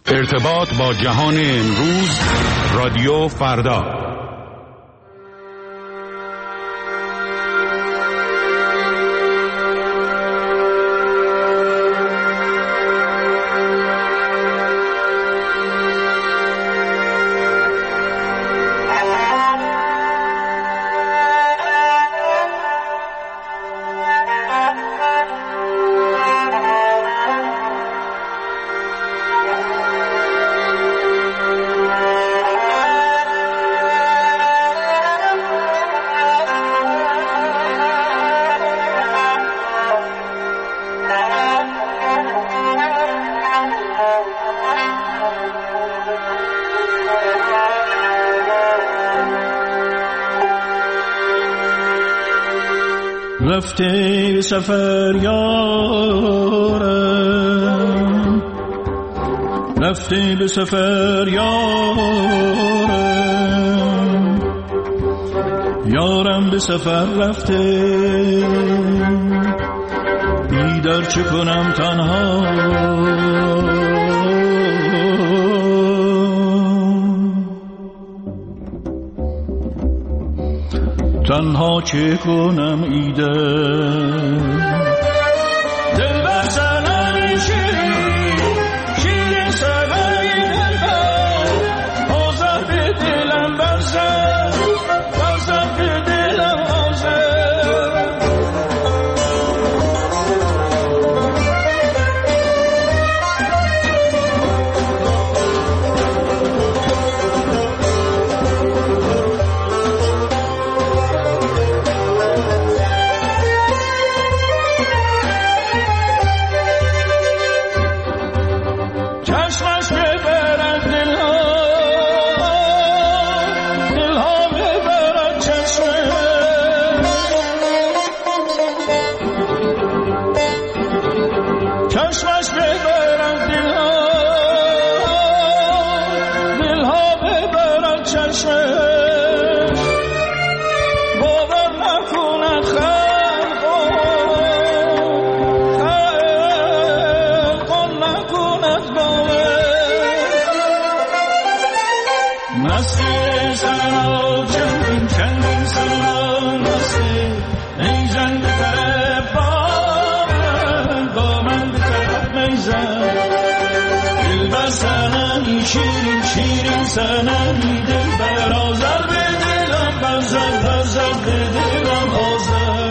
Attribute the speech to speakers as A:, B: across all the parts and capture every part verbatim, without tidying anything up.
A: ارتباط با جهان امروز، رادیو فردا.
B: رفته به سفر یارم، رفته به سفر یارم، یارم به سفر رفته، بیدار چه کنم تنها، تنها چه کنم ایده دل بر سنمی شیرین شیرین سنمی دل بر آزر به دلم برزد برزد به دلم آزر شیرین شیرین سنمی دل بر آزر به دلم برزد برزد به دلم آزر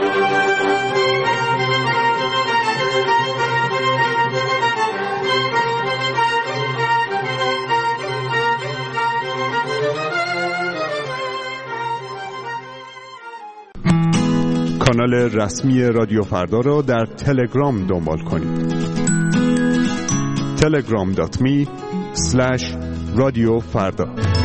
C: کانال رسمی رادیو فردا را در تلگرام دنبال کنید. تلگرام دات می اسلش رادیو فردا.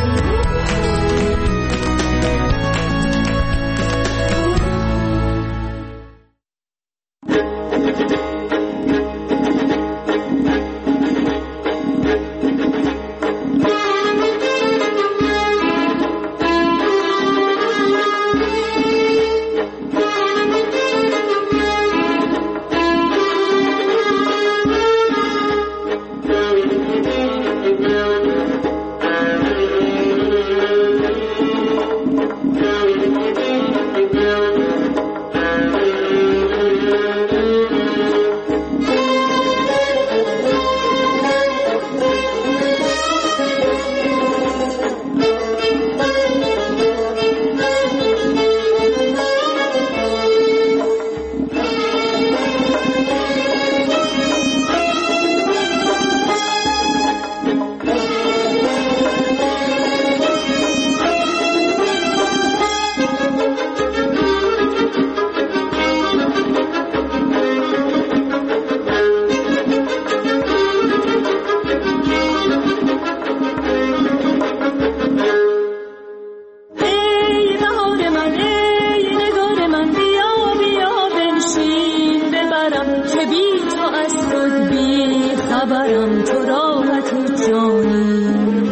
D: خبرم تو راحت جانی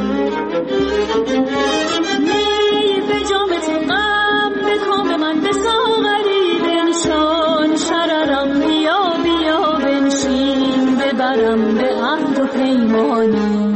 D: می به جامت غم به کام من به ساغری بنشان شررم بیا بیا بنشین ببرم به عهد و پیمانی.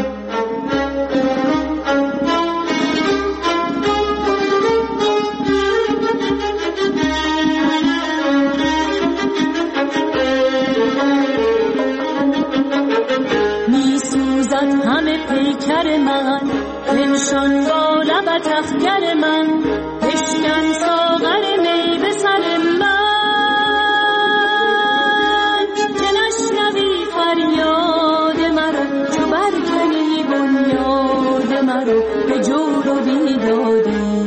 D: می سوزد همه پیکر من، بنشان با لبت اخگر من، بشکن ساغر می به سر من، که نشنوی فریاد مرا، چو برکنی بنیاد مرا به جور و بیدادی.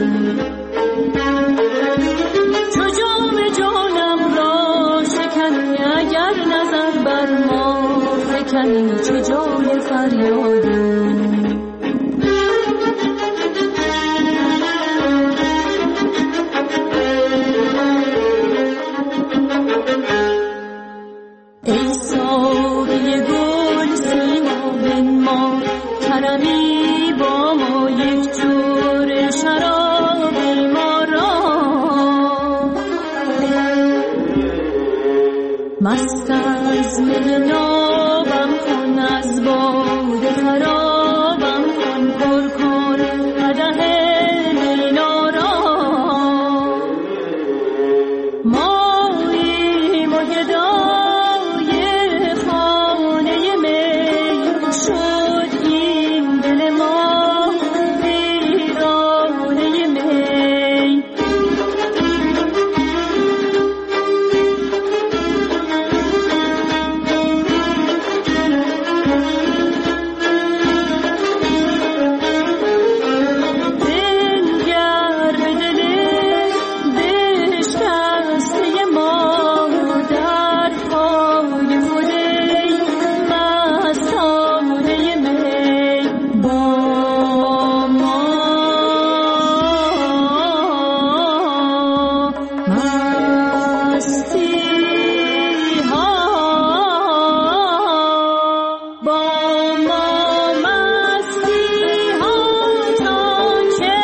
D: چو جام جانم را شکنی، اگر نظر بر ما فکنی، چه جای فریادی. ای ساقی گل سیما بنما، کرمی با ما یک جور شرابی ما را. مست از می نابم کن، از باده خرابم کن، پر کن قدح مینا را. ماییم و گدای خانه می، شد این دل ما ویرانه می. بنگر به دل بشکسته ما، در پای خود ای مستانه می. با ما مستی ها، با ما مستی ها تا که.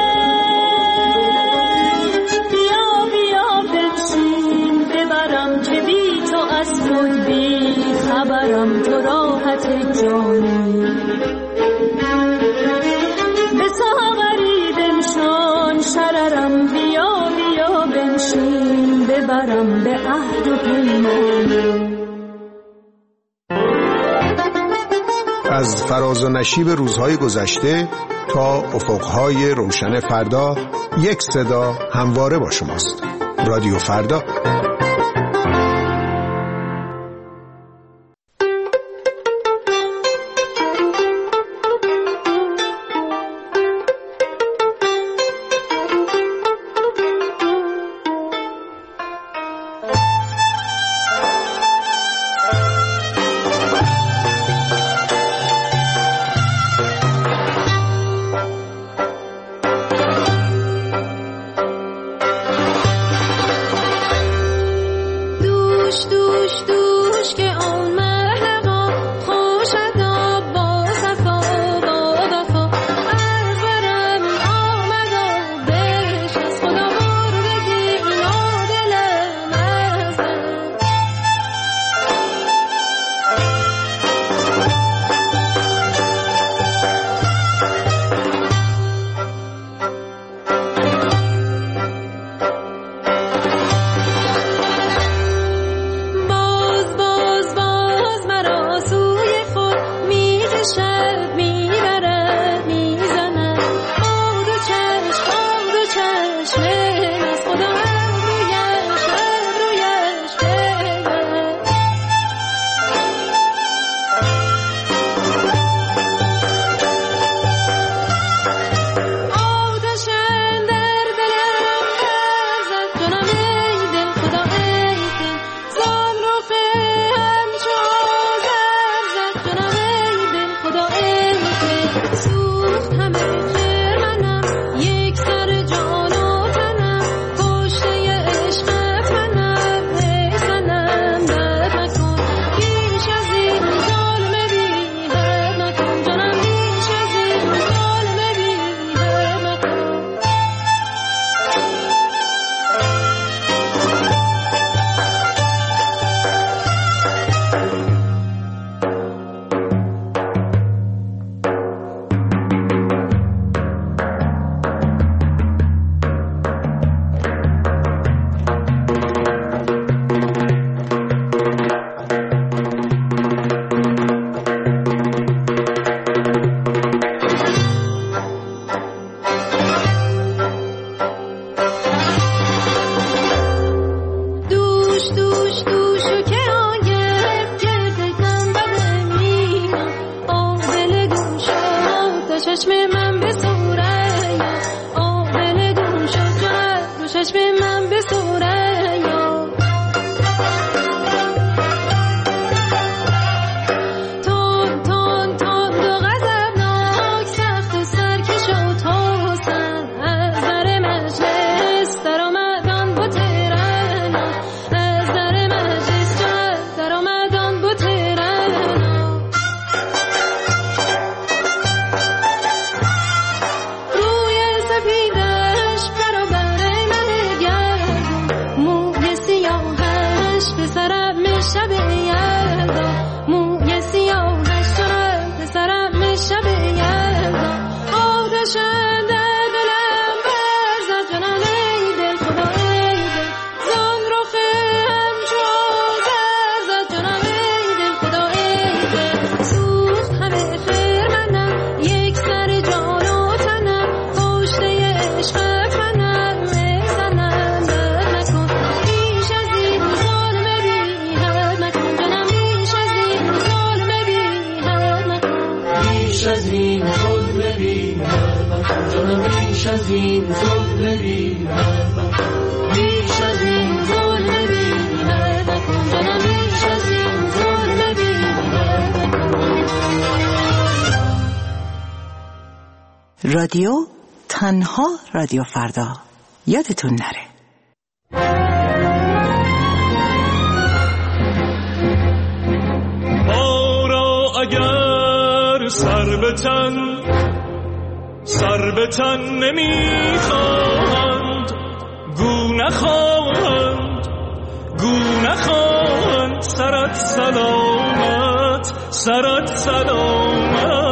D: بیا بیا بنشین ببرم، که بی تو از خود بی خبرم، تو راحت جانی. به ساغری بنشان شررم، بیا بیا بنشین ببرم به عهد و پیمانی.
E: از فراز و نشیب روزهای گذشته تا افقهای روشن فردا، یک صدا همواره با شماست. رادیو فردا.
B: بیش از این ظلم بی رحمت جانم بیش از این ظلم بی رحمت بیش از این ظلم بی رحمت جانم بیش از این ظلم بی رحمت.
F: رادیو تنها رادیو فردا، یادتون نره.
B: ما را اگر سر به تن سر به تن نمیخواهند گو نخواهند گو نخواهند سرت سلامت سرت سلامت.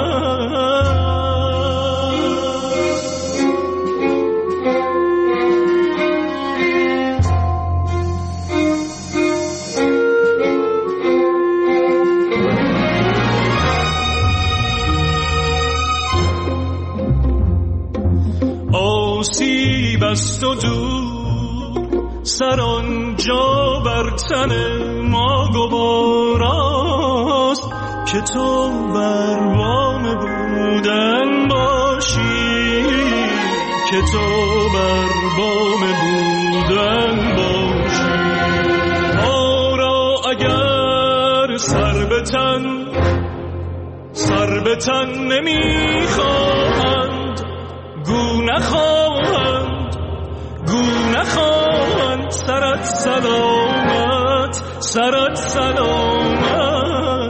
B: آسیب است و دور سر آنجا بر تن ما گواراست که تو بر بام بودن باشی که تو بر بام بودن باشی. ما را اگر سر به تن سر به تن نمیخواهند گو نخواهند گو نخواهند سرت سلامت سرت سلامت.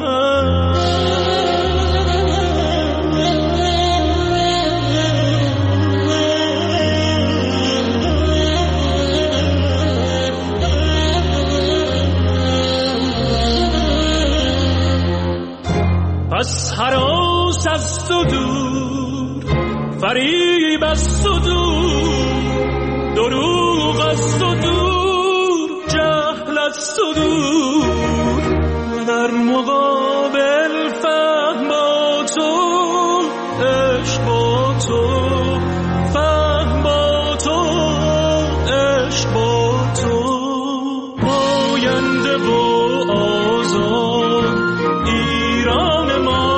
B: پس هراس است و دور فریب است و دور دروغ است و دور جهل است و دور در مقابل فهم با تو عشق با تو فهم با تو عشق با تو آینده و آزاد ایران ما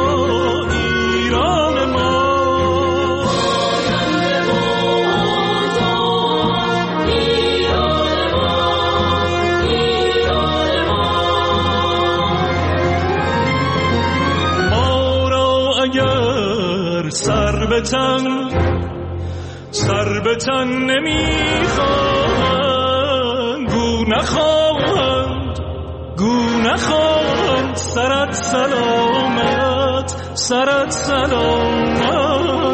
B: سر به تن سر به تن نمیخواهند گو نخواهند گو نخواهند سرت سلامت سرت سلامت.